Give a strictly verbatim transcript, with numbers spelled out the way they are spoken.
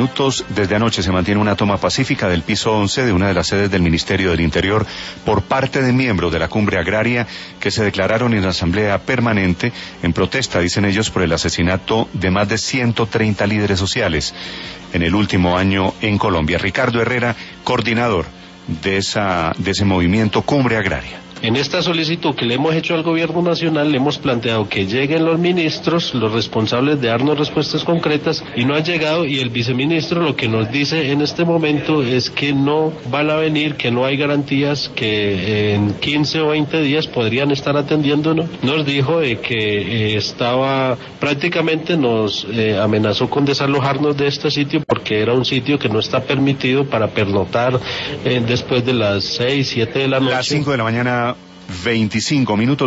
minutos. Desde anoche se mantiene una toma pacífica del piso once de una de las sedes del Ministerio del Interior por parte de miembros de la Cumbre Agraria que se declararon en asamblea permanente en protesta, dicen ellos, por el asesinato de más de ciento treinta líderes sociales en el último año en Colombia. Ricardo Herrera, coordinador de esa de ese movimiento Cumbre Agraria. En esta solicitud que le hemos hecho al gobierno nacional le hemos planteado que lleguen los ministros, los responsables de darnos respuestas concretas, y no han llegado, y el viceministro lo que nos dice en este momento es que no van a venir, que no hay garantías, que en quince o veinte días podrían estar atendiéndonos. Nos dijo de que eh, estaba, prácticamente nos eh, amenazó con desalojarnos de este sitio porque era un sitio que no está permitido para pernoctar eh, después de las seis, siete de la noche. Las cinco de la mañana, veinticinco minutos.